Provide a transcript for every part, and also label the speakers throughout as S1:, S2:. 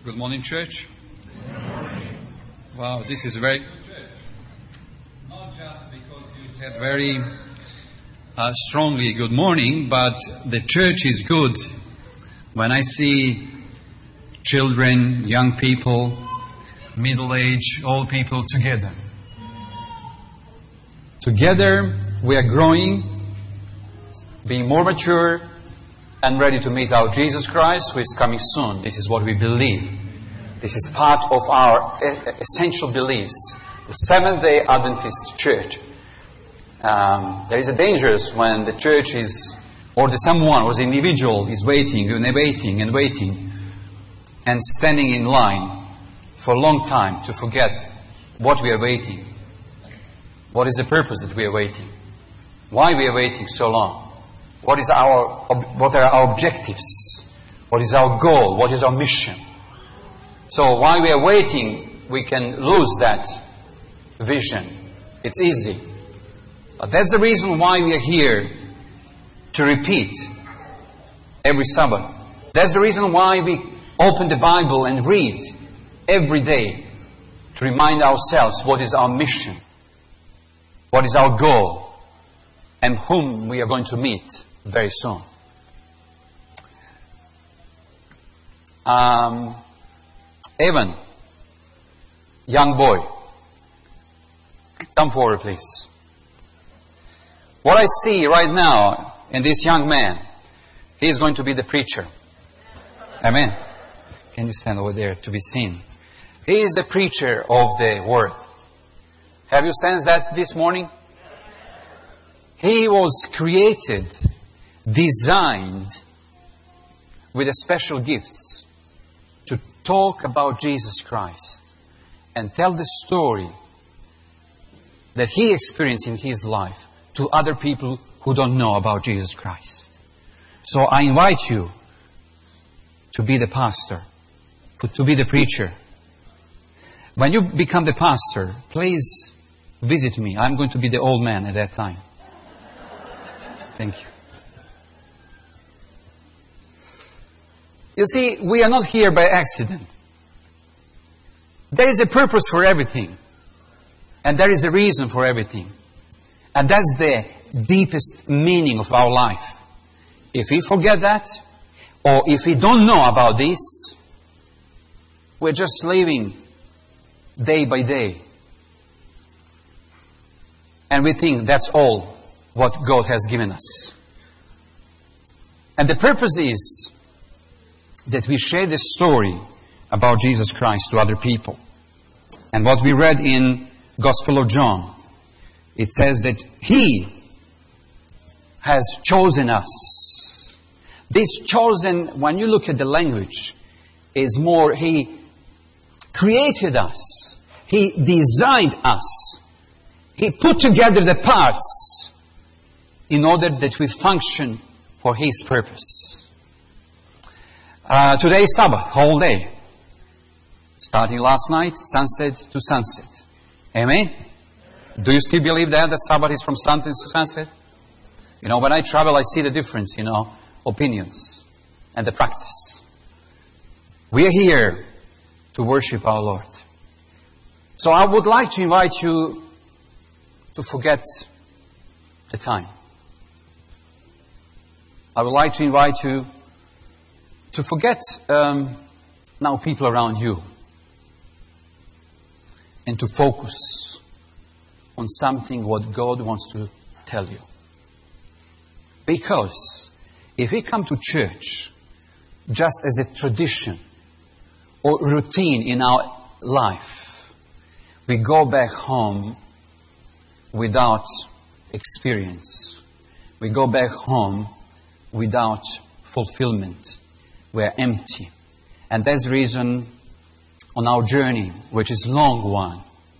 S1: Good morning, church. Good morning. Wow, this is a very good church. Not just because you said very strongly good morning, but the church is good when I see children, young people, middle-aged, old people together. Together we are growing, being more mature, and ready to meet our Jesus Christ, who is coming soon. This is what we believe. This is part of our essential beliefs. The Seventh-day Adventist Church. There is a danger when the church is, or someone, or the individual is waiting and standing in line for a long time to forget what we are waiting. What is the purpose that we are waiting? Why we are waiting so long? What are our objectives? What is our goal? What is our mission? So while we are waiting, we can lose that vision. It's easy. But that's the reason why we are here to repeat every Sabbath. That's the reason why we open the Bible and read every day to remind ourselves what is our mission, what is our goal, and whom we are going to meet very soon. Evan, young boy, come forward, please. What I see right now in this young man, he is going to be the preacher. Amen. Can you stand over there to be seen? He is the preacher of the Word. Have you sensed that this morning? He was created, designed with special gifts to talk about Jesus Christ and tell the story that he experienced in his life to other people who don't know about Jesus Christ. So I invite you to be the pastor, to be the preacher. When you become the pastor, please visit me. I'm going to be the old man at that time. Thank you. You see, we are not here by accident. There is a purpose for everything. And there is a reason for everything. And that's the deepest meaning of our life. If we forget that, or if we don't know about this, we're just living day by day. And we think that's all what God has given us. And the purpose is that we share the story about Jesus Christ to other people. And what we read in Gospel of John, it says that He has chosen us. This chosen, when you look at the language, is more, He created us. He designed us. He put together the parts in order that we function for His purpose. Today is Sabbath, whole day. Starting last night, sunset to sunset. Amen? Do you still believe that Sabbath is from sunset to sunset? You know, when I travel, I see the difference, opinions and the practice. We are here to worship our Lord. So I would like to invite you to forget the time. I would like to invite you to forget now people around you and to focus on something what God wants to tell you. Because if we come to church just as a tradition or routine in our life, we go back home without experience. We go back home without fulfillment. We're empty. And that's the reason on our journey, which is a long one,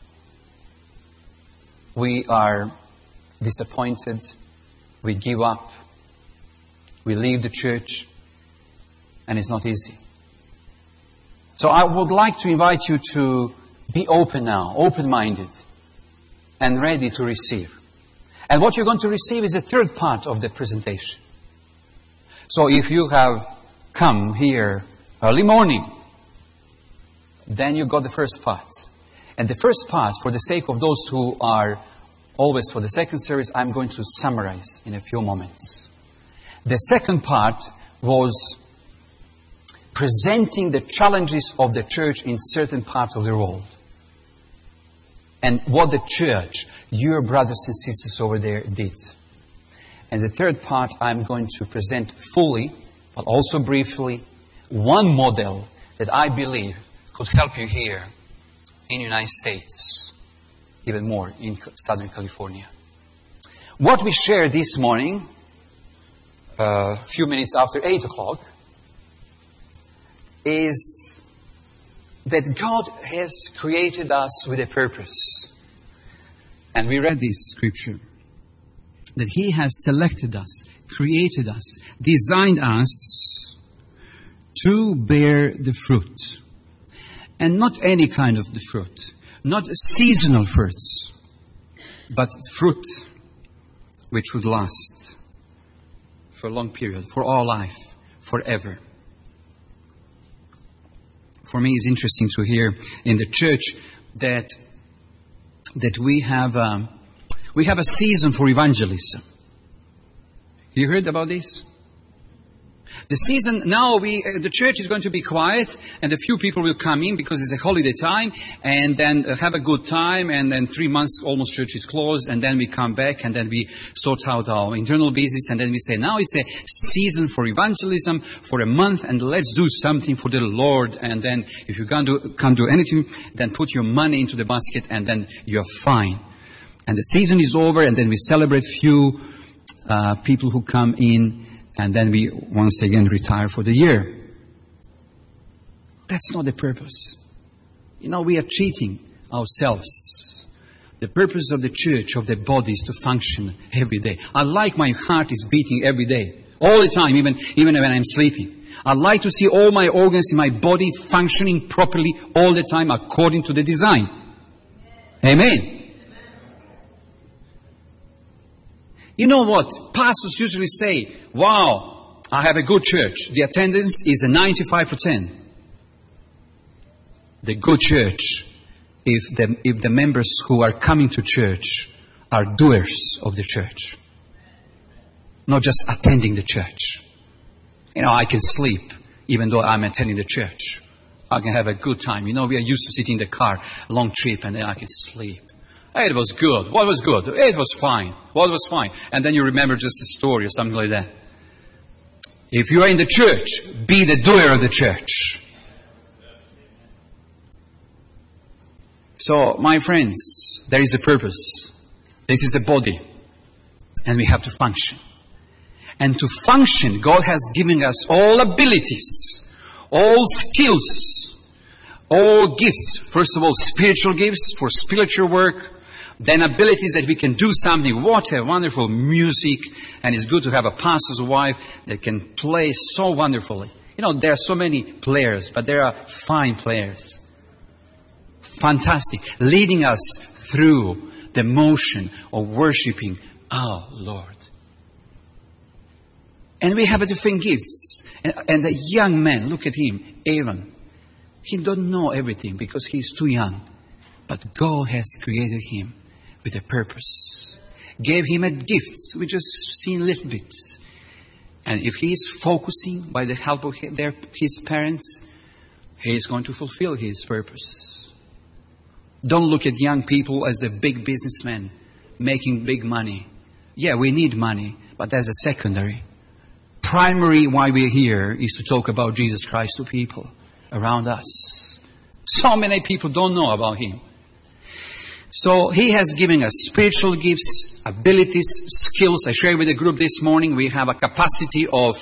S1: we are disappointed, we give up, we leave the church, and it's not easy. So I would like to invite you to be open now, open-minded, and ready to receive. And what you're going to receive is the third part of the presentation. So if you have come here early morning, Then you got the first part. And the first part, for the sake of those who are always for the second service, I'm going to summarize in a few moments. The second part was presenting the challenges of the church in certain parts of the world. And what the church, your brothers and sisters over there, did. And the third part, I'm going to present fully, but also briefly, one model that I believe could help you here in the United States, even more in Southern California. What we shared this morning, a few minutes after 8 o'clock, is that God has created us with a purpose. And we read this scripture. That He has selected us, created us, designed us to bear the fruit. And not any kind of the fruit. Not seasonal fruits. But fruit which would last for a long period, for all life, forever. For me, it's interesting to hear in the church that we have a season for evangelism. You heard about this? The season now, the church is going to be quiet, and a few people will come in because it's a holiday time, and then have a good time, and then 3 months almost church is closed, and then we come back, and then we sort out our internal business, and then we say, now it's a season for evangelism for a month, and let's do something for the Lord, and then if you can't do anything, then put your money into the basket, and then you're fine. And the season is over, and then we celebrate few people who come in, and then we once again retire for the year. That's not the purpose. We are cheating ourselves. The purpose of the church, of the body, is to function every day. I like my heart is beating every day, all the time, even when I'm sleeping. I like to see all my organs in my body functioning properly all the time according to the design. Amen. You know what? Pastors usually say, wow, I have a good church. The attendance is a 95%. The good church, if the members who are coming to church are doers of the church. Not just attending the church. I can sleep even though I'm attending the church. I can have a good time. We are used to sitting in the car, a long trip, and then I can sleep. It was good. What was good? It was fine. What was fine? And then you remember just a story or something like that. If you are in the church, be the doer of the church. So, my friends, there is a purpose. This is the body. And we have to function. And to function, God has given us all abilities, all skills, all gifts. First of all, spiritual gifts for spiritual work. Then abilities that we can do something. What a wonderful music. And it's good to have a pastor's wife that can play so wonderfully. There are so many players, but there are fine players. Fantastic. Leading us through the motion of worshiping our Lord. And we have different gifts. And the young man, look at him, Aaron. He don't know everything because he's too young. But God has created him with a purpose. Gave him a gift. We just seen a little bit. And if he is focusing by the help of his parents, he is going to fulfill his purpose. Don't look at young people as a big businessman making big money. Yeah, we need money, but that's a secondary. Primary why we're here is to talk about Jesus Christ to people around us. So many people don't know about Him. So He has given us spiritual gifts, abilities, skills. I shared with the group this morning, we have a capacity of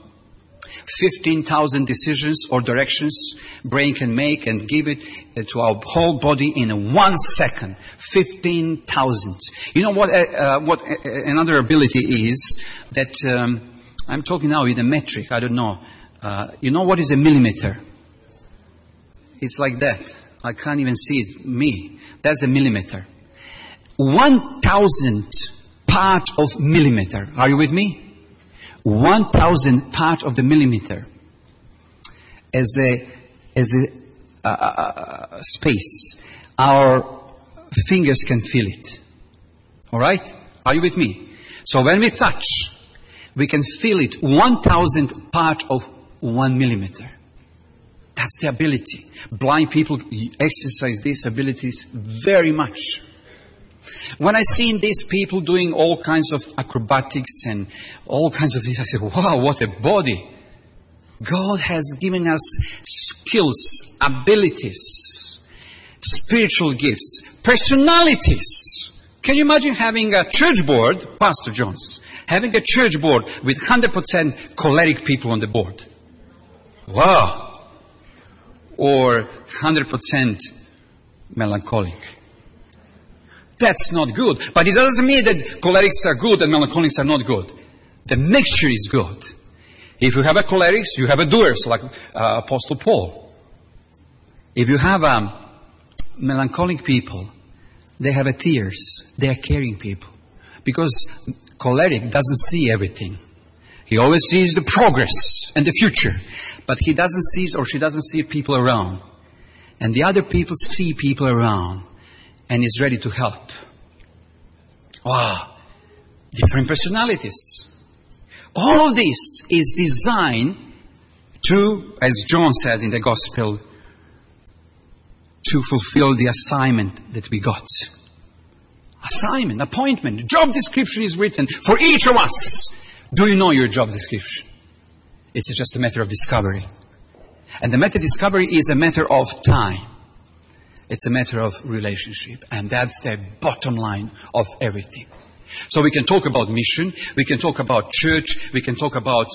S1: 15,000 decisions or directions brain can make and give it to our whole body in 1 second. 15,000. You know what another ability is that I'm talking now with a metric. I don't know. You know what is a millimeter? It's like that. I can't even see it. Me. That's a millimeter. 1,000 part of millimeter. Are you with me? 1,000 part of the millimeter. As a
S2: space, our fingers can feel it. All right? Are you with me? So when we touch, we can feel it 1,000th part of 1 millimeter. That's the ability. Blind people exercise these abilities very much. When I see these people doing all kinds of acrobatics and all kinds of things, I say, wow, what a body. God has given us skills, abilities, spiritual gifts, personalities. Can you imagine having a church board, Pastor Jones, having a church board with 100% choleric people on the board? Wow. Or 100% melancholic. That's not good. But it doesn't mean that cholerics are good and melancholics are not good. The mixture is good. If you have a cholerics, you have a doers, like Apostle Paul. If you have melancholic people, they have a tears. They are caring people. Because choleric doesn't see everything. He always sees the progress and the future. But he doesn't see, or she doesn't see people around. And the other people see people around and is ready to help. Wow. Different personalities. All of this is designed to, as John said in the Gospel, to fulfill the assignment that we got. Assignment, appointment, job description is written for each of us. Do you know your job description? It's just a matter of discovery. And the matter of discovery is a matter of time. It's a matter of relationship. And that's the bottom line of everything. So we can talk about mission, we can talk about church, we can talk about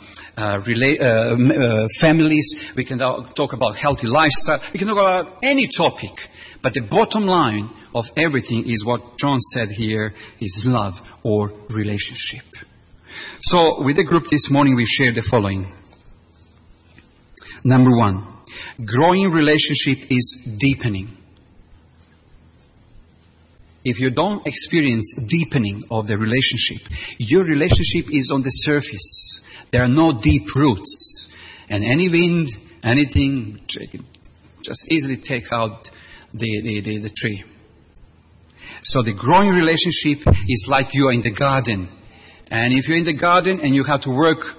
S2: families, we can talk about healthy lifestyle, we can talk about any topic. But the bottom line of everything is what John said here, is love or relationship. So with the group this morning we share the following. Number 1, growing relationship is deepening. If you don't experience deepening of the relationship, your relationship is on the surface. There are no deep roots. And any wind, anything, just easily take out the tree. So the growing relationship is like you are in the garden. And if you're in the garden and you have to work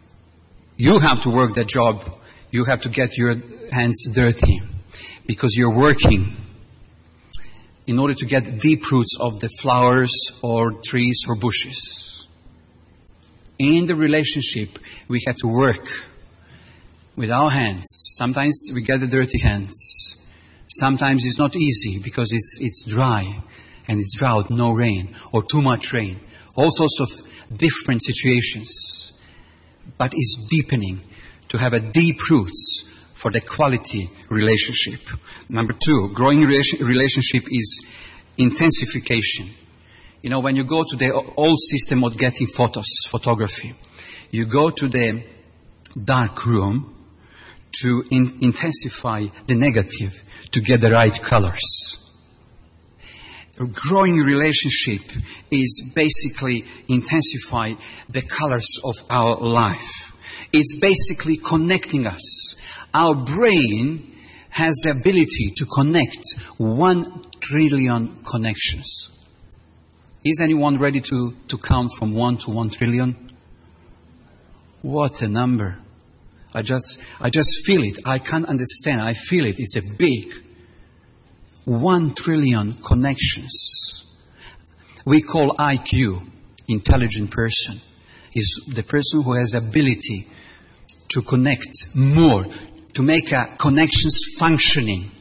S2: that job, you have to get your hands dirty because you're working in order to get deep roots of the flowers or trees or bushes. In the relationship, we have to work with our hands. Sometimes we get the dirty hands. Sometimes it's not easy because it's dry and it's drought, no rain or too much rain. All sorts of different situations. But it's deepening to have a deep roots for the quality relationship. Number 2, growing relationship is intensification. You know, when you go to the old system of getting photography, you go to the dark room to intensify the negative to get the right colors. A growing relationship is basically intensify the colors of our life. It's basically connecting us. Our brain has the ability to connect 1 trillion connections. Is anyone ready to count from 1 to 1 trillion? What a number. I just feel it. I can't understand. I feel it. It's a big 1 trillion connections. We call IQ, intelligent person, is the person who has ability to connect more, to make connections functioning.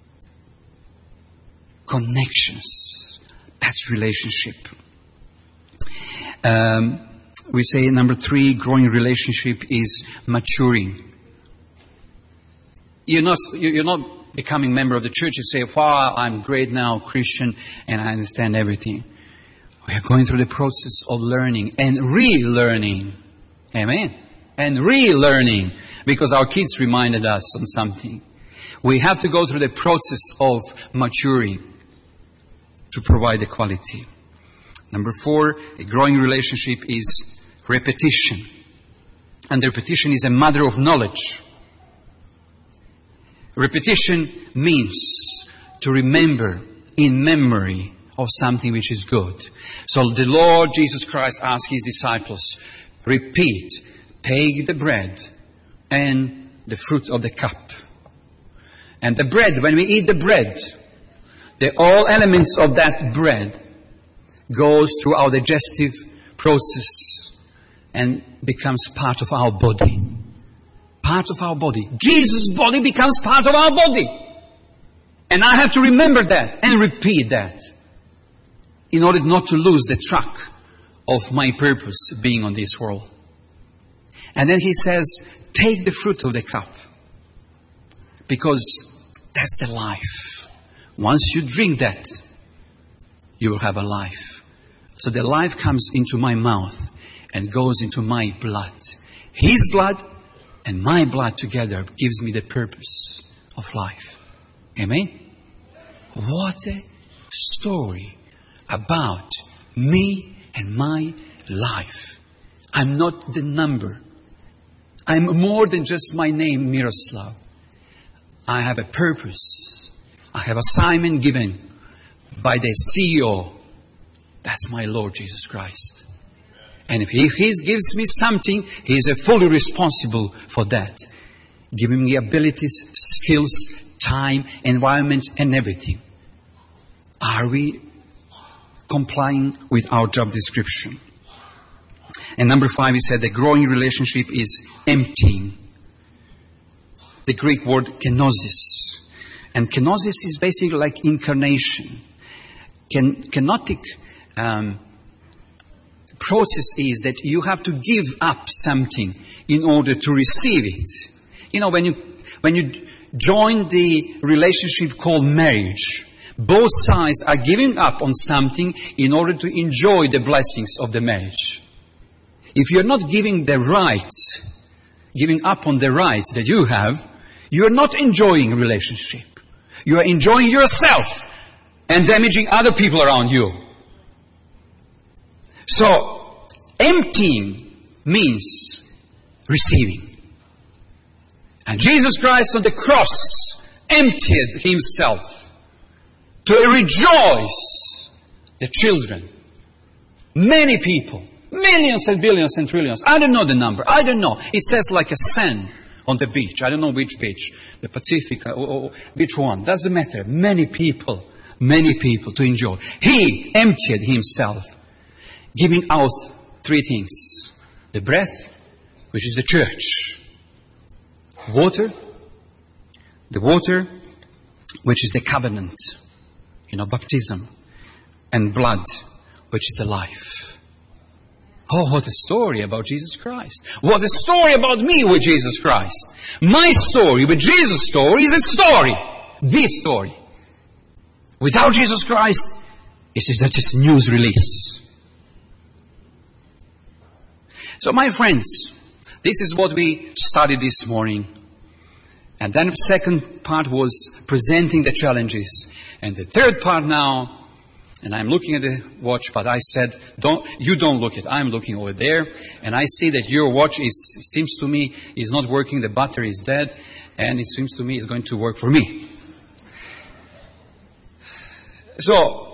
S2: Connections. That's relationship. We say number 3, growing relationship is maturing. You're not becoming member of the church. You say, wow, I'm great now, Christian, and I understand everything. We are going through the process of learning and relearning. Amen. And relearning, because our kids reminded us on something. We have to go through the process of maturing to provide the quality. Number 4, a growing relationship is repetition. And repetition is a mother of knowledge. Repetition means to remember in memory of something which is good. So the Lord Jesus Christ asked His disciples, repeat, take the bread and the fruit of the cup. And the bread, when we eat the bread, all elements of that bread goes through our digestive process and becomes part of our body. Part of our body. Jesus' body becomes part of our body. And I have to remember that and repeat that in order not to lose the track of my purpose being on this world. And then He says, take the fruit of the cup. Because that's the life. Once you drink that, you will have a life. So the life comes into my mouth and goes into my blood. His blood and my blood together gives me the purpose of life. Amen? What a story about me and my life. I'm not the number. I'm more than just my name, Miroslav. I have a purpose. I have assignment given by the CEO. That's my Lord Jesus Christ. And if He gives me something, He is fully responsible for that. Giving me abilities, skills, time, environment, and everything. Are we complying with our job description? And number 5, he said the growing relationship is emptying. The Greek word kenosis. And kenosis is basically like incarnation. Kenotic process is that you have to give up something in order to receive it. You know, when you join the relationship called marriage, both sides are giving up on something in order to enjoy the blessings of the marriage. If you're not giving up on the rights that you have, you're not enjoying a relationship. You are enjoying yourself and damaging other people around you. So, emptying means receiving. And Jesus Christ on the cross emptied Himself to rejoice the children. Many people, millions and billions and trillions. I don't know the number. I don't know. It says like a sand on the beach. I don't know which beach. The Pacific or which one. Doesn't matter. Many people to enjoy. He emptied Himself, giving out 3 things. The breath, which is the church. Water, which is the covenant, baptism. And blood, which is the life. Oh, what a story about Jesus Christ. What a story about me with Jesus Christ. My story with Jesus' story is a story. This story. Without Jesus Christ, it's just a news release. So my friends, this is what we studied this morning. And then the second part was presenting the challenges. And the third part now, and I'm looking at the watch, but I said, you don't look at it. I'm looking over there. And I see that your watch seems to me is not working. The battery is dead. And it seems to me it's going to work for me. So,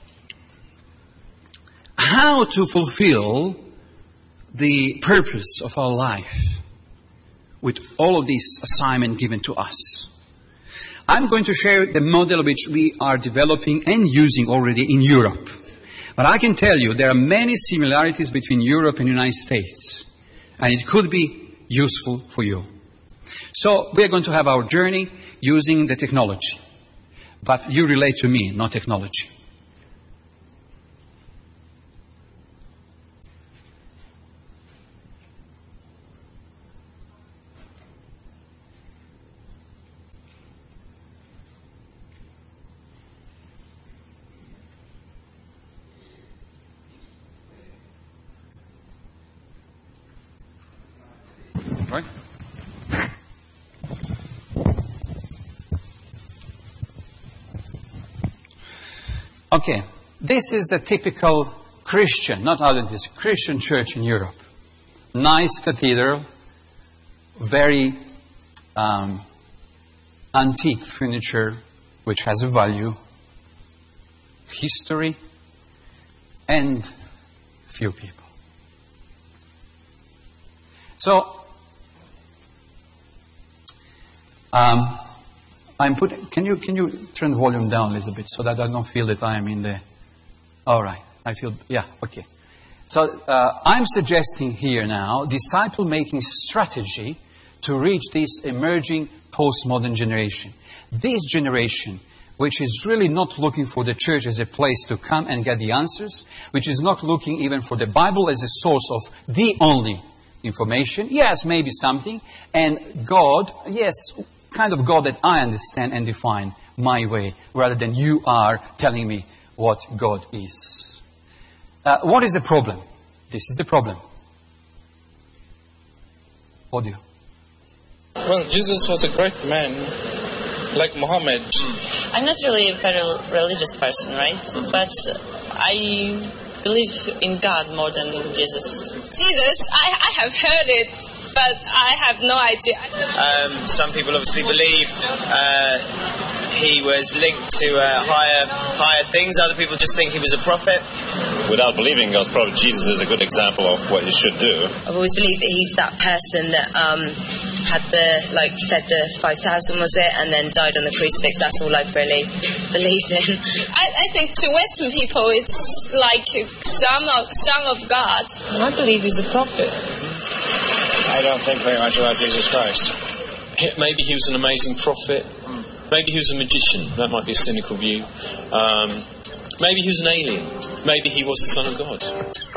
S2: how to fulfill the purpose of our life with all of this assignment given to us? I'm going to share the model which we are developing and using already in Europe. But I can tell you there are many similarities between Europe and the United States. And it could be useful for you. So we are going to have our journey using the technology. But you relate to me, not technology. Right? Okay, this is a typical Christian, not Adventist, Christian church in Europe. Nice cathedral, very antique furniture which has a value, history, and few people. So, I'm putting. Can you turn the volume down a little bit so that I don't feel that I am in the. All right, I feel. Yeah, okay. So I'm suggesting here now disciple-making strategy to reach this emerging postmodern generation. This generation, which is really not looking for the church as a place to come and get the answers, which is not looking even for the Bible as a source of the only information. Yes, maybe something. And God, yes, kind of God that I understand and define my way, rather than you are telling me what God is. What is the problem? This is the problem. Audio.
S3: Well, Jesus was a great man, like Muhammad.
S4: I'm not really a very religious person, right? But I believe in God more than Jesus.
S5: Jesus, I have heard it, but I have no idea.
S6: Some people obviously believe he was linked to higher things. Other people just think he was a prophet.
S7: Without believing God's prophet, Jesus is a good example of what you should do.
S4: I've always believed that he's that person that had fed the 5,000, was it, and then died on the crucifix. That's all I've really believed in.
S5: I think to Western people, it's like son of God.
S4: I believe he's a prophet.
S6: I don't think very much about Jesus Christ.
S3: Maybe he was an amazing prophet. Maybe he was a magician. That might be a cynical view. Maybe he was an alien. Maybe he was the Son of God.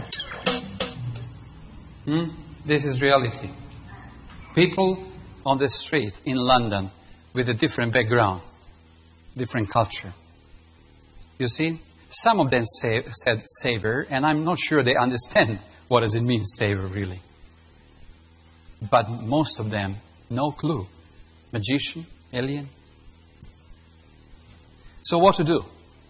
S2: This is reality. People on the street in London with a different background, different culture. You see, some of them said savor, and I'm not sure they understand what does it mean, savor, really. But most of them, no clue. Magician, alien. So what to do?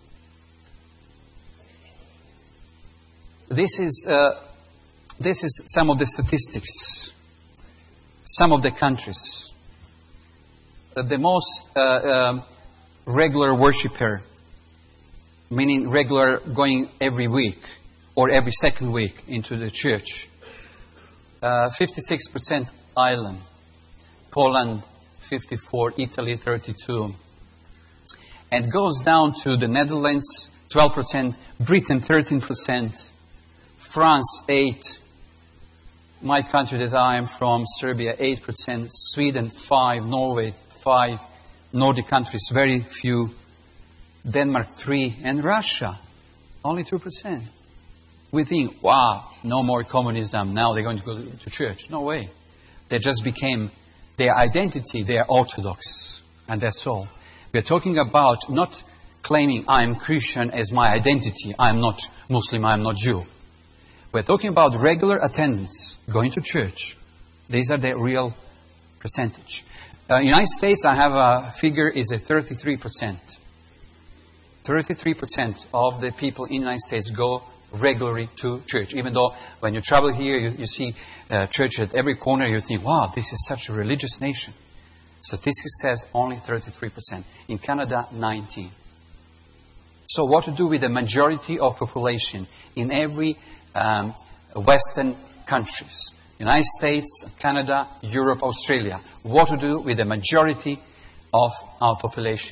S2: This is some of the statistics. Some of the countries. The most regular worshipper, meaning regular going every week or every second week into the church. 56% Ireland, Poland 54%, Italy 32%. And goes down to the Netherlands 12%, Britain 13%, France 8%, my country that I am from, Serbia 8%, Sweden 5%, Norway 5%, Nordic countries very few, Denmark 3%, and Russia only 2%. We think, wow, no more communism, now they're going to go to church. No way. They just became their identity, they are Orthodox, and that's all. We're talking about not claiming I'm Christian as my identity, I'm not Muslim, I'm not Jew. We're talking about regular attendance, going to church. These are the real percentage. United States, I have a figure, is at 33%. 33% of the people in the United States go regularly to church. Even though when you travel here, you see church at every corner, you think, wow, this is such a religious nation. Statistics says only 33%. In Canada, 19%. So what to do with the majority of population in every Western countries? United States, Canada, Europe, Australia. What to do with the majority of our population?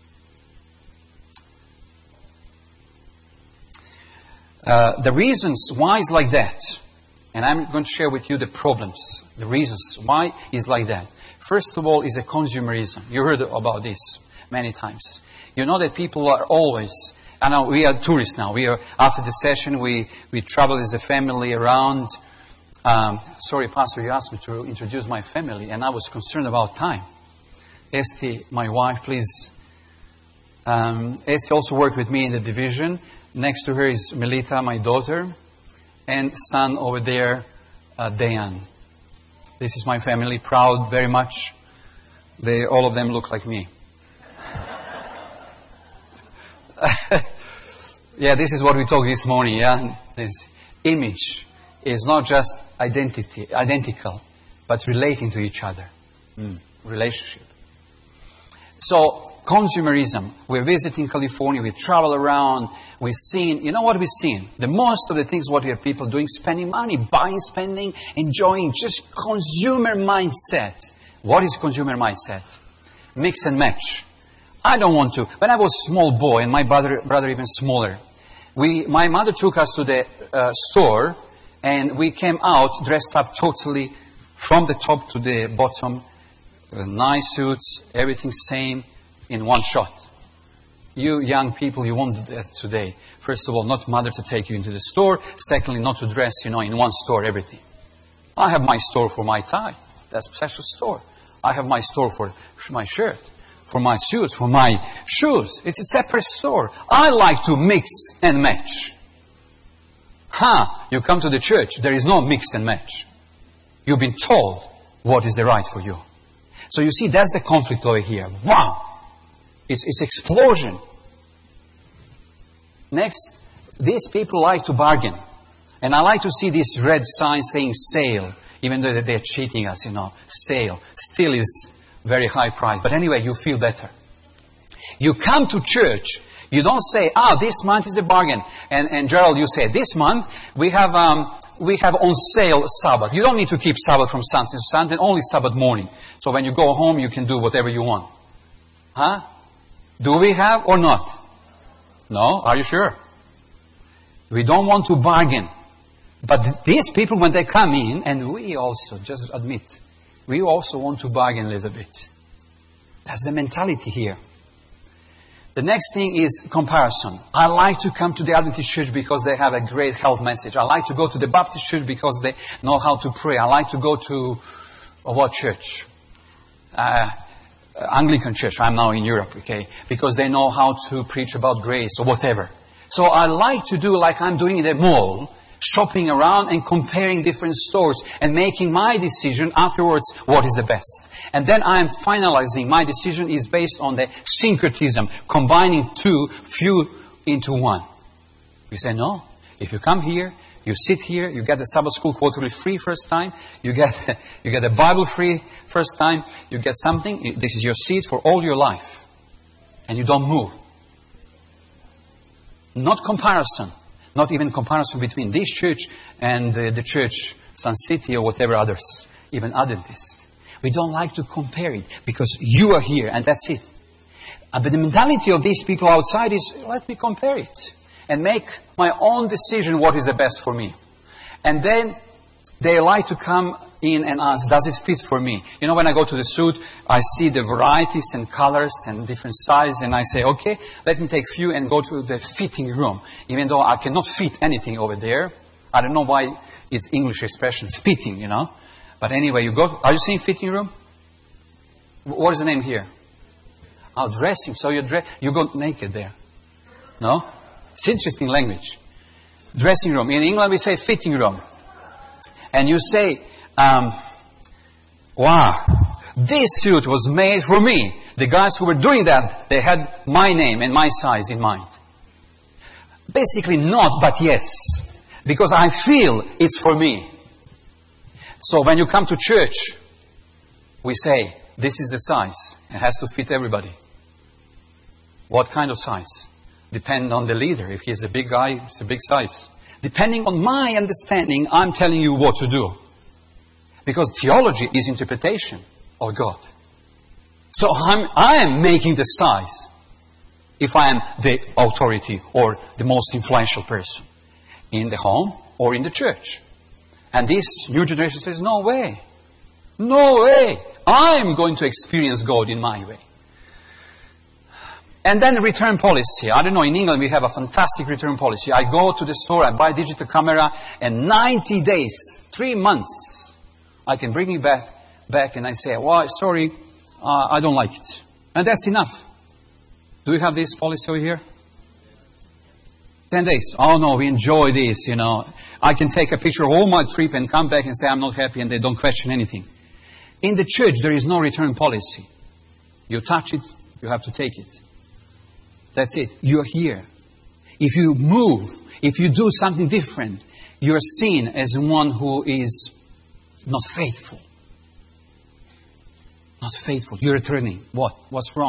S2: The reasons why it's like that, and I'm going to share with you the problems, the reasons why it's like that. First of all is a consumerism. You heard about this many times. You know that people are always, I know we are tourists now. We are, after the session, we travel as a family around. Sorry, Pastor, you asked me to introduce my family, and I was concerned about time. Esti, my wife, please. Esti also worked with me in the division. Next to her is Melita, my daughter, and son over there, Dayan. This is my family, proud very much. All of them look like me. Yeah, this is what we talked this morning, yeah? This image is not just identical, but relating to each other. Relationship. So, consumerism. We're visiting California, we travel around, we've seen, you know what we've seen? The most of the things what we have people doing, spending money, buying, spending, enjoying, just consumer mindset. What is consumer mindset? Mix and match. I don't want to. When I was a small boy, and my brother even smaller, my mother took us to the store, and we came out dressed up totally from the top to the bottom, nice suits, everything same, in one shot. You young people, you won't do that today. First of all, not mother to take you into the store. Secondly, not to dress, in one store, everything. I have my store for my tie. That's a special store. I have my store for my shirt, for my suits, for my shoes. It's a separate store. I like to mix and match. You come to the church, there is no mix and match. You've been told what is the right for you. So you see, that's the conflict over here. Wow! It's explosion. Next, these people like to bargain. And I like to see this red sign saying sale, even though they're cheating us, sale. Still is very high price. But anyway, you feel better. You come to church, you don't say, this month is a bargain. And Gerald, you say, this month we have on sale Sabbath. You don't need to keep Sabbath from Sunday to Sunday, only Sabbath morning. So when you go home, you can do whatever you want. Do we have or not? No? Are you sure? We don't want to bargain. But these people, when they come in, and we also, just admit, we also want to bargain a little bit. That's the mentality here. The next thing is comparison. I like to come to the Adventist church because they have a great health message. I like to go to the Baptist church because they know how to pray. I like to go to what church? Anglican church. I'm now in Europe, okay? Because they know how to preach about grace or whatever. So I like to do like I'm doing in the mall, shopping around and comparing different stores and making my decision afterwards what is the best. And then I'm finalizing. My decision is based on the syncretism, combining few into one. You say, no. If you come here, you sit here, you get the Sabbath school quarterly free first time, you get the Bible free first time, you get something, this is your seat for all your life. And you don't move. Not comparison. Not even comparison between this church and the church, Sun City or whatever others, even Adventist. We don't like to compare it because you are here and that's it. But the mentality of these people outside is, let me compare it and make my own decision what is the best for me. And then they like to come in and ask, does it fit for me? When I go to the suit, I see the varieties and colors and different sizes, and I say, okay, let me take few and go to the fitting room. Even though I cannot fit anything over there. I don't know why it's English expression, fitting, But anyway, you go, are you seeing fitting room? What is the name here? Dressing. So you go naked there. No? It's interesting language. Dressing room. In England we say fitting room. And you say, wow, this suit was made for me. The guys who were doing that, they had my name and my size in mind. Basically not, but yes. Because I feel it's for me. So when you come to church, we say, this is the size. It has to fit everybody. What kind of size? Depend on the leader. If he's a big guy, it's a big size. Depending on my understanding, I'm telling you what to do. Because theology is interpretation of God. So I am making the size if I am the authority or the most influential person in the home or in the church. And this new generation says, no way. No way. I'm going to experience God in my way. And then return policy. I don't know, in England we have a fantastic return policy. I go to the store, I buy a digital camera, and 90 days, 3 months, I can bring it back and I say, well, sorry, I don't like it. And that's enough. Do we have this policy over here? 10 days. Oh no, we enjoy this, I can take a picture of all my trip and come back and say I'm not happy and they don't question anything. In the church, there is no return policy. You touch it, you have to take it. That's it. You're here. If you move, if you do something different, you're seen as one who is not faithful. Not faithful. You're returning. What? What's wrong?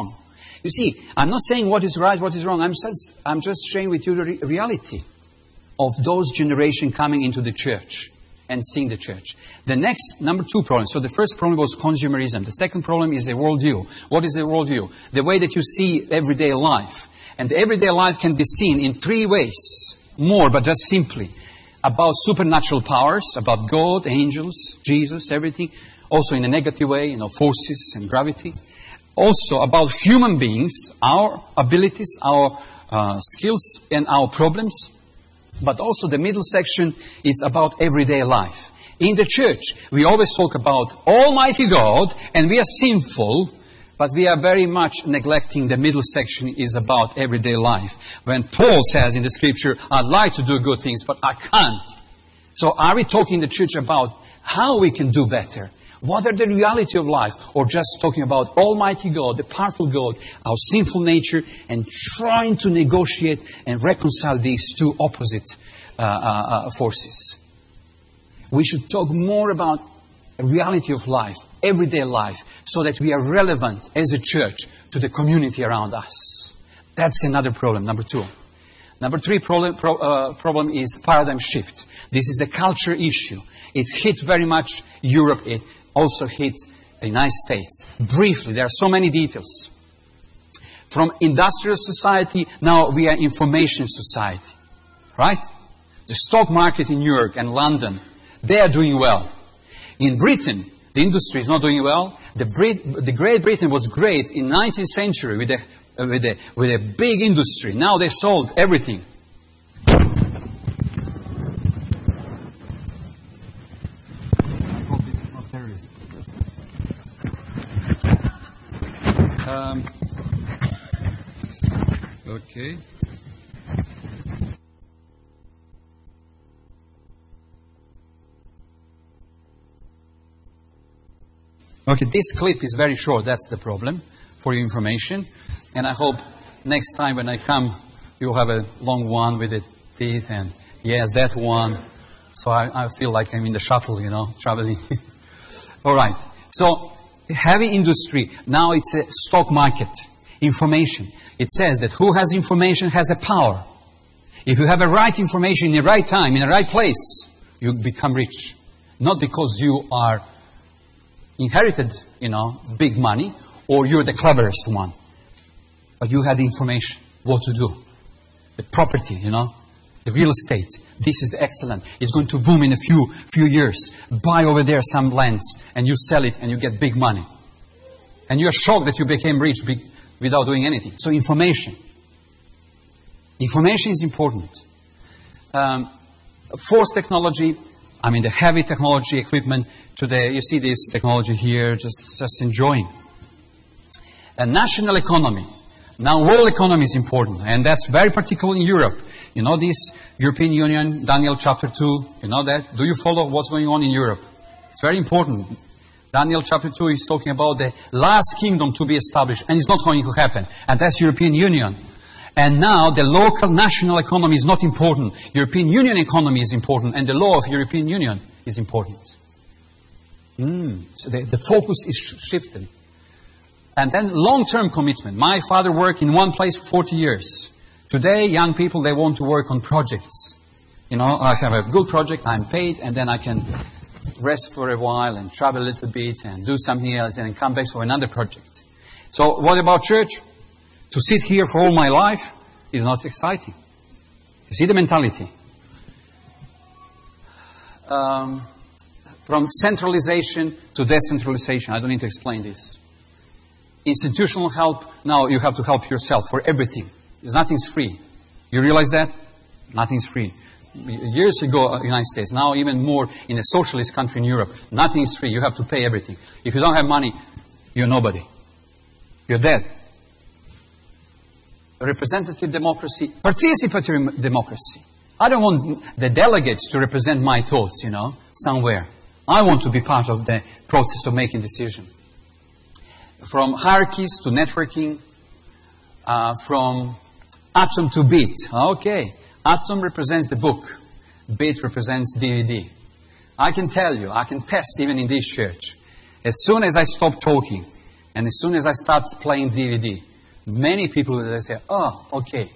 S2: You see, I'm not saying what is right, what is wrong. I'm just sharing with you the reality of those generation coming into the church and seeing the church. The next, number 2 problem. So the first problem was consumerism. The second problem is a worldview. What is a worldview? The way that you see everyday life. And the everyday life can be seen in 3 ways. More, but just simply. About supernatural powers, about God, angels, Jesus, everything. Also in a negative way, forces and gravity. Also about human beings, our abilities, our skills and our problems. But also the middle section is about everyday life. In the church, we always talk about Almighty God, and we are sinful, but we are very much neglecting the middle section is about everyday life. When Paul says in the scripture, I'd like to do good things, but I can't. So are we talking in the church about how we can do better? What are the reality of life? Or just talking about Almighty God, the powerful God, our sinful nature, and trying to negotiate and reconcile these 2 opposite forces? We should talk more about the reality of life, everyday life, so that we are relevant as a church to the community around us. That's another problem, number 2. Number 3 problem is paradigm shift. This is a culture issue. It hit very much Europe. It also hit the United States. Briefly, there are so many details. From industrial society, now we are information society. Right? The stock market in New York and London, they are doing well. In Britain, the industry is not doing well. The Great Britain was great in 19th century with a big industry. Now they sold everything. Okay. Okay, this clip is very short. That's the problem for your information. And I hope next time when I come, you'll have a long one with the teeth and, yes, that one. So I feel like I'm in the shuttle, traveling. All right. So, heavy industry. Now it's a stock market. Information. It says that who has information has a power. If you have the right information in the right time, in the right place, you become rich. Not because you are inherited, big money, or you're the cleverest one. But you had the information, what to do. The property, the real estate. This is excellent. It's going to boom in a few years. Buy over there some lands, and you sell it, and you get big money. And you're shocked that you became rich without doing anything. So information. Information is important. Force technology, the heavy technology equipment today. You see this technology here, just enjoying. A national economy. Now world economy is important, and that's very particular in Europe. You know this European Union, Daniel chapter 2, you know that? Do you follow what's going on in Europe? It's very important. Daniel chapter 2 is talking about the last kingdom to be established, and it's not going to happen. And that's European Union. And now the local national economy is not important. European Union economy is important, and the law of European Union is important. So the focus is shifted. And then long-term commitment. My father worked in one place for 40 years. Today, young people, they want to work on projects. I have a good project, I'm paid, and then I can rest for a while and travel a little bit and do something else and then come back for another project. So what about church? To sit here for all my life is not exciting. You see the mentality. From centralization to decentralization. I don't need to explain this. Institutional help, now you have to help yourself for everything. Nothing's free. You realize that? Nothing's free. Years ago, United States, now even more in a socialist country in Europe, nothing is free. You have to pay everything. If you don't have money, you're nobody. You're dead. Representative democracy, participatory democracy. I don't want the delegates to represent my thoughts, somewhere. I want to be part of the process of making decisions. From hierarchies to networking, from atom to bit. Okay. Atom represents the book. Bit represents DVD. I can tell you, I can test even in this church. As soon as I stop talking, and as soon as I start playing DVD, Many people will say, oh, okay.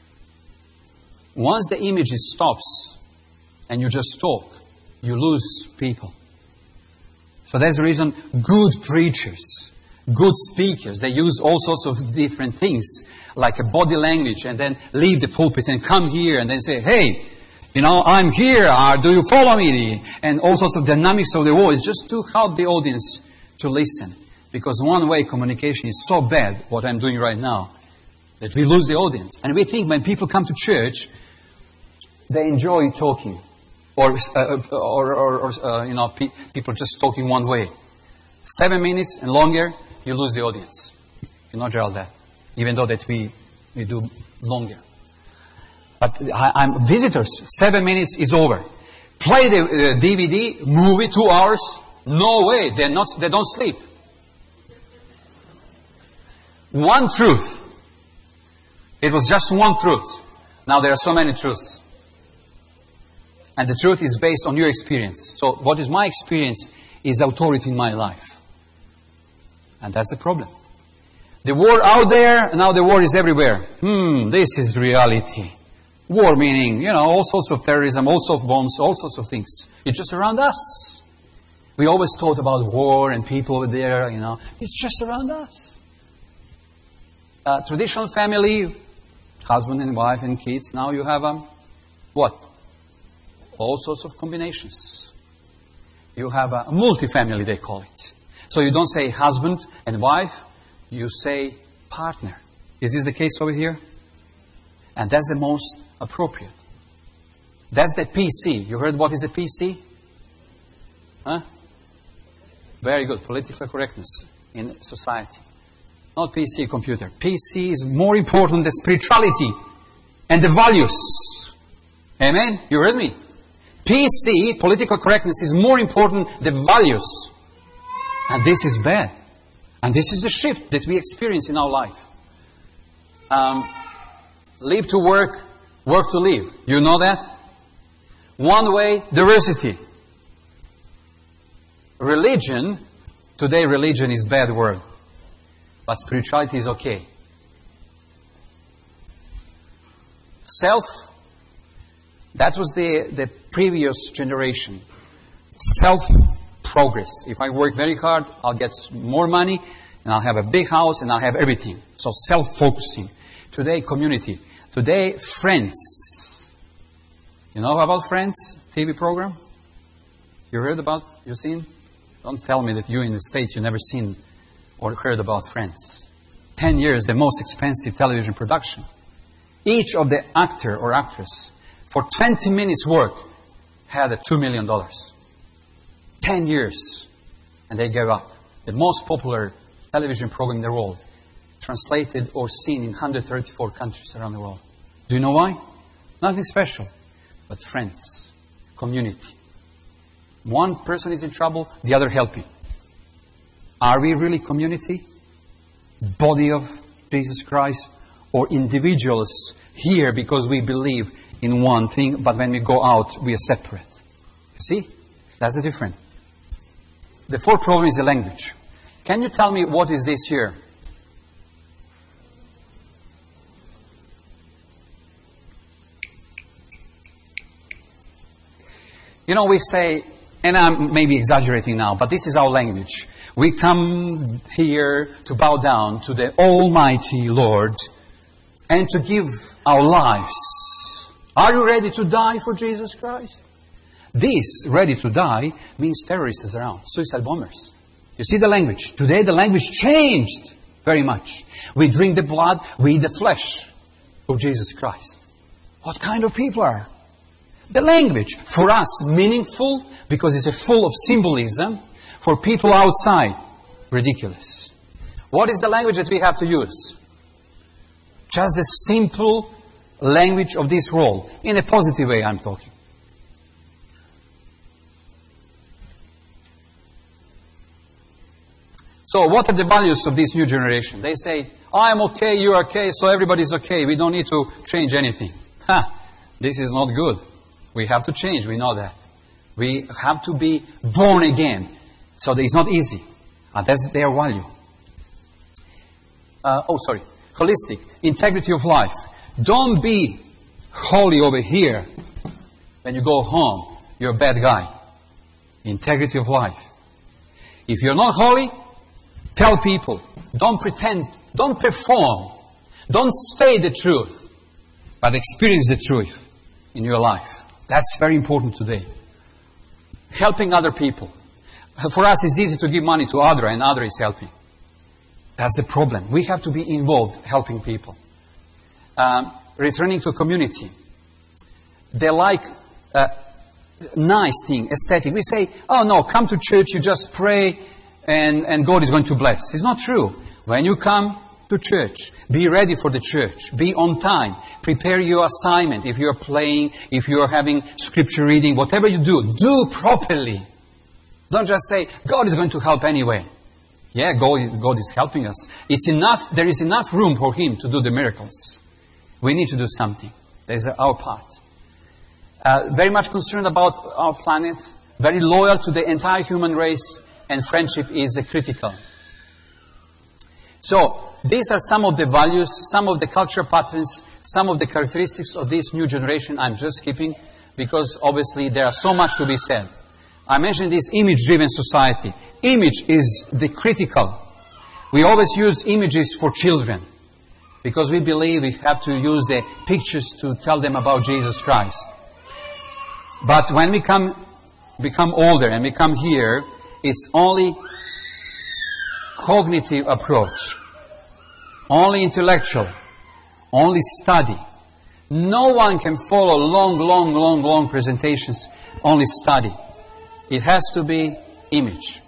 S2: Once the image stops and you just talk, you lose people. So that's the reason good preachers, good speakers, they use all sorts of different things, like a body language, and then leave the pulpit and come here and then say, hey, I'm here, do you follow me? And all sorts of dynamics of the voice, just to help the audience to listen. Because one-way communication is so bad, what I'm doing right now, that we lose the audience. And we think when people come to church, they enjoy talking. Or people just talking one way. 7 minutes and longer, you lose the audience. You know, Gerald, that. Even though that we do longer. But I'm visitors. 7 minutes is over. Play the DVD, movie, 2 hours. No way. They don't sleep. One truth. It was just one truth. Now there are so many truths. And the truth is based on your experience. So what is my experience is authority in my life. And that's the problem. The war out there, now the war is everywhere. This is reality. War meaning, all sorts of terrorism, all sorts of bombs, all sorts of things. It's just around us. We always thought about war and people over there, It's just around us. Traditional family, husband and wife and kids. Now you have, what? All sorts of combinations. You have a multi-family, they call it. So you don't say husband and wife, you say partner. Is this the case over here? And that's the most appropriate. That's the PC. You heard what is a PC? Huh? Very good. Political correctness in society. Not PC computer. PC is more important than spirituality and the values. Amen? You heard me? PC, political correctness, is more important than values. And this is bad. And this is the shift that we experience in our life. Live to work, work to live. You know that? One way, diversity. Religion, today religion is a bad word. But spirituality is okay. Self, that was the previous generation. Self-progress. If I work very hard, I'll get more money, and I'll have a big house, and I'll have everything. So self-focusing. Today, community. Today, Friends. You know about Friends? TV program? You heard about? You seen? Don't tell me that you in the States, you never seen or heard about Friends. 10 years, the most expensive television production. Each of the actor or actress, for 20 minutes work, had $2 million. 10 years. And they gave up. The most popular television program in the world. Translated or seen in 134 countries around the world. Do you know why? Nothing special. But friends. Community. One person is in trouble, the other helping. Are we really community? Body of Jesus Christ? Or individuals here because we believe in one thing, but when we go out, we are separate. You see? That's the difference. The fourth problem is the language. Can you tell me what is this here? We say, and I'm maybe exaggerating now, but this is our language. We come here to bow down to the Almighty Lord and to give our lives. Are you ready to die for Jesus Christ? This, ready to die, means terrorists around, suicide bombers. You see the language. Today the language changed very much. We drink the blood, we eat the flesh of Jesus Christ. What kind of people are? The language, for us, meaningful because it's full of symbolism. For people outside, ridiculous. What is the language that we have to use? Just the simple language of this world. In a positive way, I'm talking. So what are the values of this new generation? They say, I'm okay, you're okay, so everybody's okay. We don't need to change anything. This is not good. We have to change, we know that. We have to be born again. So it's not easy. That's their value. Holistic. Integrity of life. Don't be holy over here. When you go home, you're a bad guy. Integrity of life. If you're not holy, tell people. Don't pretend. Don't perform. Don't say the truth. But experience the truth in your life. That's very important today. Helping other people. For us, it's easy to give money to other, and other is helping. That's the problem. We have to be involved helping people. Returning to community. They like nice thing, aesthetic. We say, oh no, come to church, you just pray, and God is going to bless. It's not true. When you come to church, be ready for the church. Be on time. Prepare your assignment. If you're playing, if you're having scripture reading, whatever you do properly. Don't just say, God is going to help anyway. Yeah, God is helping us. It's enough. There is enough room for Him to do the miracles. We need to do something. There's our part. Very much concerned about our planet. Very loyal to the entire human race. And friendship is critical. So, these are some of the values, some of the culture patterns, some of the characteristics of this new generation. I'm just skipping because obviously there are so much to be said. I mentioned this image-driven society. Image is the critical. We always use images for children because we believe we have to use the pictures to tell them about Jesus Christ. But when we become older and we come here, it's only cognitive approach, only intellectual, only study. No one can follow long presentations, only study. It has to be image.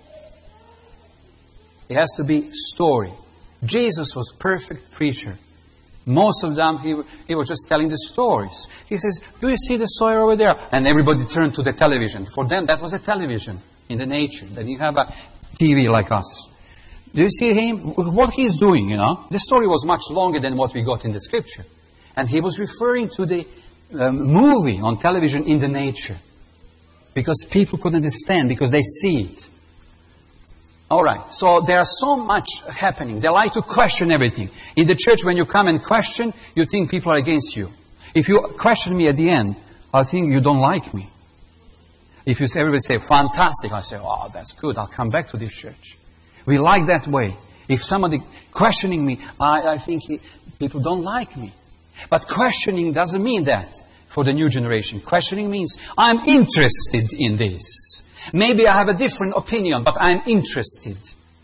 S2: It has to be story. Jesus was perfect preacher. Most of them, he was just telling the stories. He says, do you see the soil over there? And everybody turned to the television. For them, that was a television in the nature. Then you have a TV like us. Do you see him? What he's doing, you know? The story was much longer than what we got in the scripture. And he was referring to the movie on television in the nature. Because people couldn't understand, because they see it. All right, so there's so much happening. They like to question everything. In the church, when you come and question, you think people are against you. If you question me at the end, I think you don't like me. If everybody say, fantastic, I say, oh, that's good, I'll come back to this church. We like that way. If somebody questioning me, I think people don't like me. But questioning doesn't mean that for the new generation. Questioning means, I'm interested in this. Maybe I have a different opinion, but I'm interested.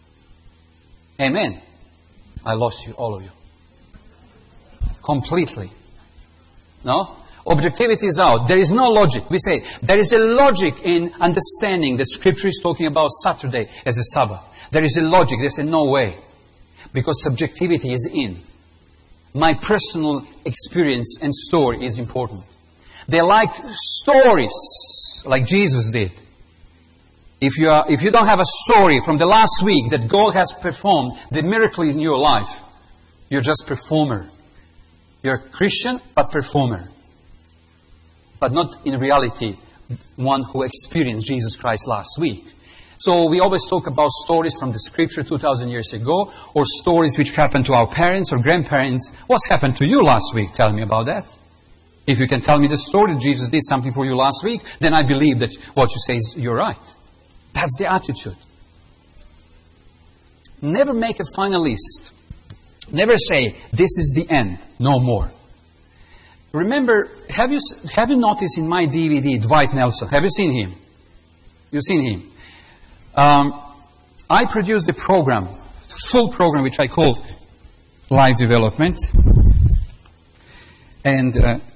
S2: Amen. I lost you, all of you. Completely. No? Objectivity is out. There is no logic. We say, there is a logic in understanding that Scripture is talking about Saturday as a Sabbath. There is a logic. There's a no way. Because subjectivity is in. My personal experience and story is important. They like stories, like Jesus did. If you don't have a story from the last week that God has performed the miracle in your life, you're just performer. You're a Christian, but performer. But not in reality one who experienced Jesus Christ last week. So we always talk about stories from the Scripture 2,000 years ago, or stories which happened to our parents or grandparents. What's happened to you last week? Tell me about that. If you can tell me the story that Jesus did something for you last week, then I believe that what you say is you're right. That's the attitude. Never make a final list. Never say, this is the end, no more. Remember, have you noticed in my DVD, Dwight Nelson? Have you seen him? You've seen him. I produced a program, full program, which I call Life Development. And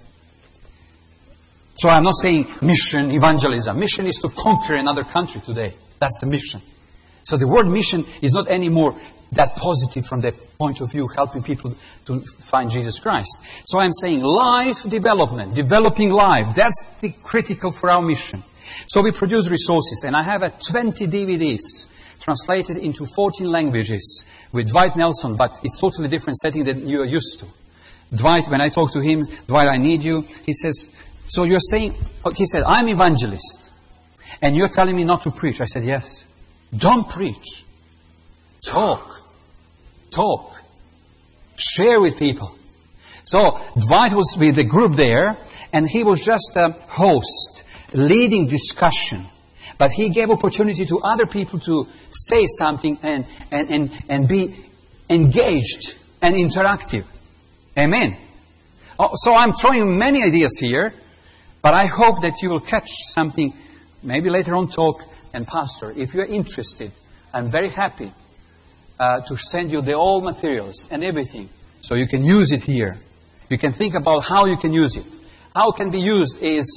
S2: so I'm not saying mission, evangelism. Mission is to conquer another country today. That's the mission. So the word mission is not anymore that positive from the point of view helping people to find Jesus Christ. So I'm saying life development, developing life. That's the critical for our mission. So we produce resources, and I have 20 DVDs translated into 14 languages with Dwight Nelson, but it's totally different setting than you are used to. Dwight, when I talk to him, Dwight, I need you. He says, so you're saying, he said, I'm evangelist, and you're telling me not to preach. I said, yes. Don't preach. Talk. Share with people. So Dwight was with the group there, and he was just a host, leading discussion. But he gave opportunity to other people to say something and be engaged and interactive. Amen. So I'm throwing many ideas here, but I hope that you will catch something, maybe later on talk. And Pastor, if you're interested, I'm very happy to send you the all materials and everything, so you can use it here. You can think about how you can use it. How it can be used is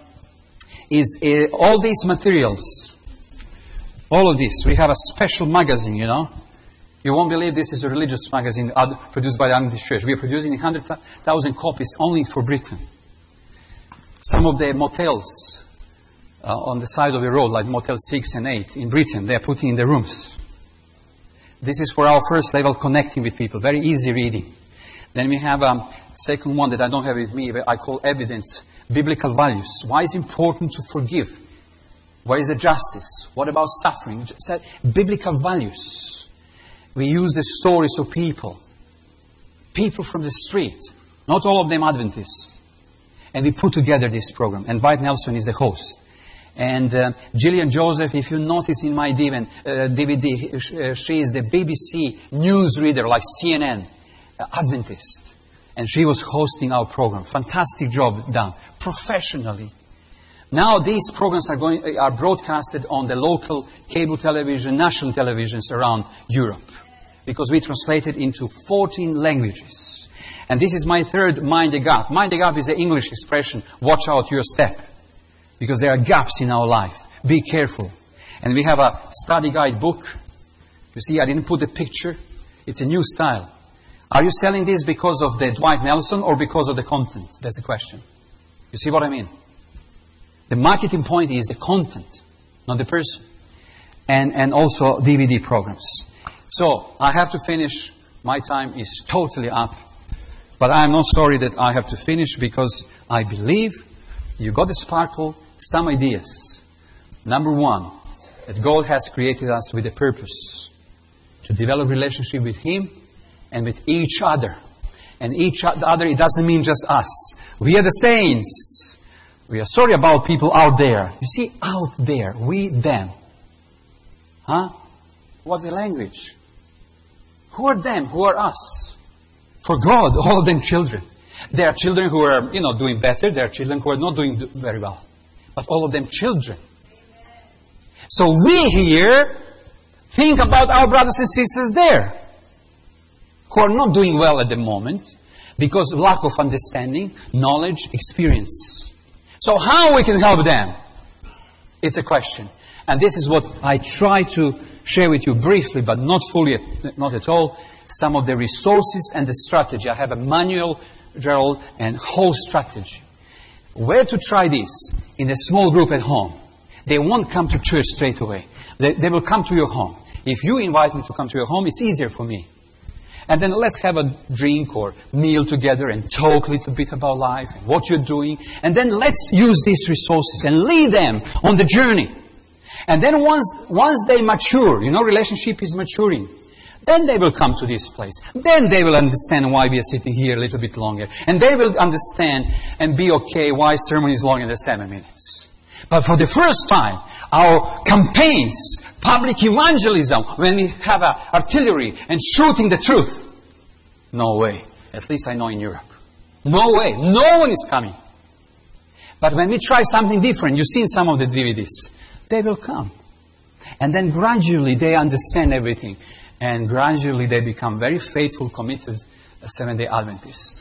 S2: all these materials. All of this. We have a special magazine, you know. You won't believe this is a religious magazine produced by the Adventist Church. We are producing 100,000 copies only for Britain. Some of the motels on the side of the road, like Motel 6 and 8 in Britain, they are putting in the rooms. This is for our first level, connecting with people. Very easy reading. Then we have a second one that I don't have with me, but I call evidence. Biblical values. Why is it important to forgive? Where is the justice? What about suffering? Biblical values. We use the stories of people. People from the street. Not all of them Adventists. And we put together this program. And Dwight Nelson is the host. And Gillian Joseph, if you notice in my DVD, she is the BBC news reader, like CNN, Adventist. And she was hosting our program. Fantastic job done. Professionally. Now these programs are broadcasted on the local cable television, national televisions around Europe. Because we translated into 14 languages. And this is my third Mind the Gap. Mind the Gap is an English expression. Watch out your step. Because there are gaps in our life. Be careful. And we have a study guide book. You see, I didn't put the picture. It's a new style. Are you selling this because of the Dwight Nelson or because of the content? That's the question. You see what I mean? The marketing point is the content, not the person. And also DVD programs. So, I have to finish. My time is totally up. But I am not sorry that I have to finish, because I believe you got the sparkle, some ideas. Number one, that God has created us with a purpose. To develop relationship with Him and with each other. And each other, it doesn't mean just us. We are the saints. We are sorry about people out there. You see, out there, we, them. Huh? What's the language? Who are them? Who are us? For God, all of them children. There are children who are, doing better. There are children who are not doing very well. But all of them children. So we here think about our brothers and sisters there, who are not doing well at the moment because of lack of understanding, knowledge, experience. So how we can help them? It's a question. And this is what I try to share with you briefly, but not fully, not at all, some of the resources and the strategy. I have a manual, Gerald, and whole strategy. Where to try this? In a small group at home. They won't come to church straight away. They will come to your home. If you invite me to come to your home, it's easier for me. And then let's have a drink or meal together and talk a little bit about life and what you're doing. And then let's use these resources and lead them on the journey. And then once they mature, relationship is maturing. Then they will come to this place. Then they will understand why we are sitting here a little bit longer. And they will understand and be okay why sermon is longer than 7 minutes. But for the first time, our campaigns, public evangelism, when we have artillery and shooting the truth, no way. At least I know in Europe. No way. No one is coming. But when we try something different, you've seen some of the DVDs, they will come. And then gradually they understand everything. And gradually they become very faithful, committed Seventh-day Adventists.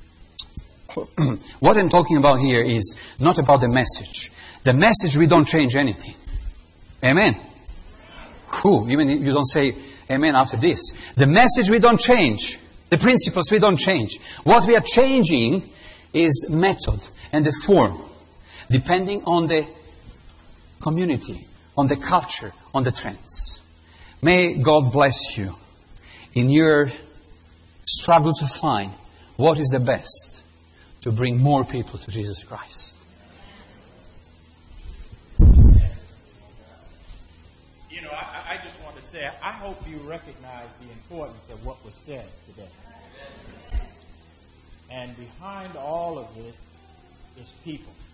S2: What I'm talking about here is not about the message. The message, we don't change anything. Amen. Even if you don't say amen after this. The message we don't change. The principles we don't change. What we are changing is method and the form. Depending on the community, on the culture, on the trends. May God bless you in your struggle to find what is the best to bring more people to Jesus Christ.
S8: I just want to say, I hope you recognize the importance of what was said today. And behind all of this is people.